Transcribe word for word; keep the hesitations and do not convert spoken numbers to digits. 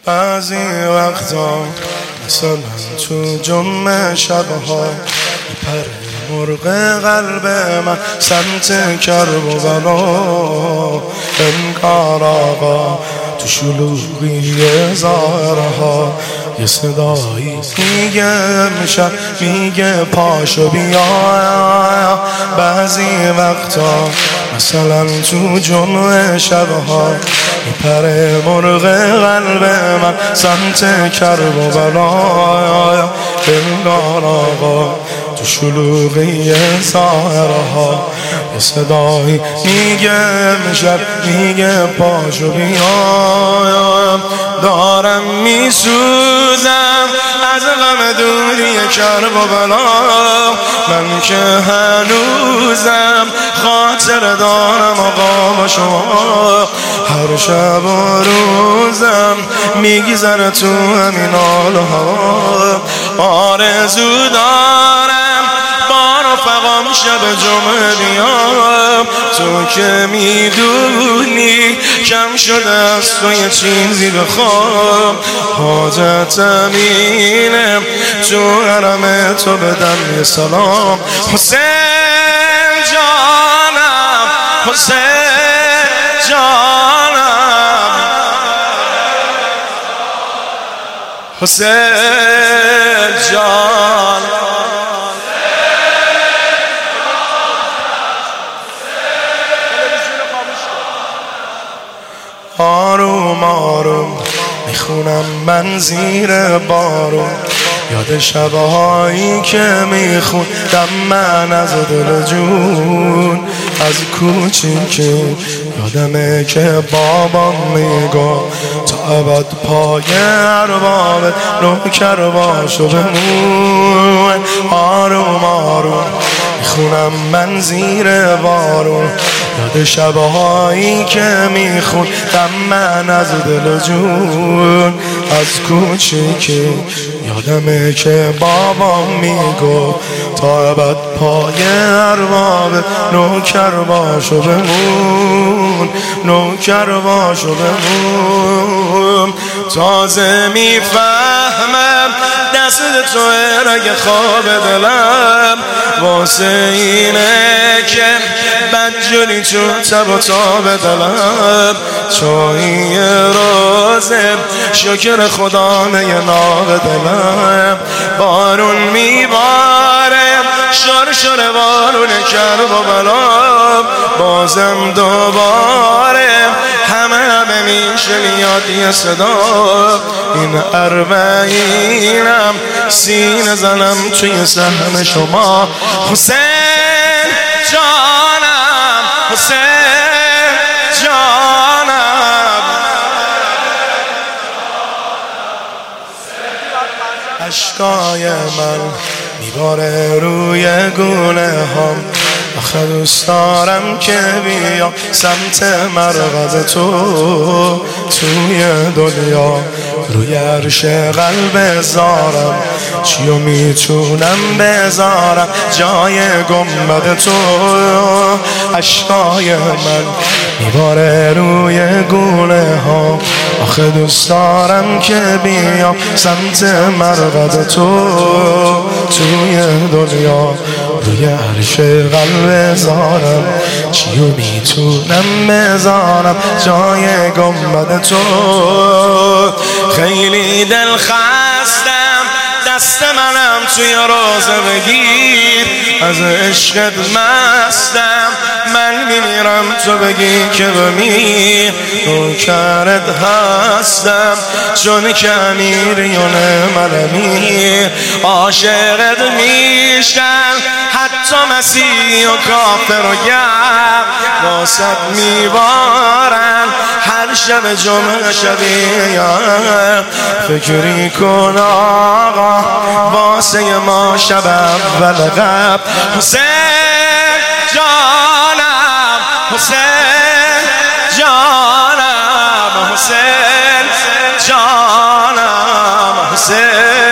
بعضی وقتا مثلا تو جمعه شبها پر مرغ قلب من سمت کرب و بلا انگار آقا تو شلوغی ظاهرها یه صدایی میگه امشب میگه پاشو بیا. بعضی وقتا مثلا تو جمعه شبها پر مرغ قلب من سمت کرب و بلا انگار آقا تو شلوغی ظاهرها یه صدایی میگه امشب میگه پاشو بیا. دارم میسوزم از غم دوری کرب و بلا، من که هنوزم خاطر دارم آقا با شما. هر شب و روزم میگذره تو همین حال و هوا. آرزو دارم با رفقام شب جمعه بیام، تو که میدونی کم شده از تو یه چیزی بخوام. حاجتم اینه تو حرم تو بدم یه سلام. حسین جانم، حسین جانم، حسین جان. آروم آروم میخونم من زیر بارون، یاد شبهایی که میخوندم من از دل جون. از کوچیکی یادمه که بابام میگو تا ابد پای اربابت نوکر باش و بمون. آروم آروم میخونم من زیر بارون، یاد شبهایی که میخوندم من از دل جون. از کوچیکی یادمه که بابام میگو تا ابد پای اربابت نوکر باش و بمون، نوکر باش و بمون. تازه میفهمم دست توه رگ خواب دلم، واسه اینه که بدجوری چون تب و تاب دلم. چایی روزه شکر خدا میه ناب دلم. بارون میباره شر شر بارون کرب و بلا، بازم دوباره همه همه میشه میاد یه صدا. این اربعینم سینه زنم توی سهم شما. حسین جانم، حسین جانم، اشکای من میباره روی گونه هم. آخه دوست دارم که بیام سمت مرغز تو، توی دنیا روی عرش قلب زارم. چیو میتونم بذارم جای گنبد تو. اشکای من میباره روی گونه ها، آخه دوست دارم که بیام سمت مرغز تو، توی دنیا روی عرش قلب زارم. چیو میتونم بذارم جای گنبد تو. خیلی دل خستم دست منم توی روزه بگیر، از عشقت مستم من میمیرم تو بگی که بمیر. نوکرت هستم چون که امیریون منمی، عاشقت میشم حتی مسیح و کافر و گر. واسط میبارن هر شب جمعه شبیه، فکری کن آقا واسه ما شب اول قبل. حسین جانم، حسین جانم، حسین جانم، حسین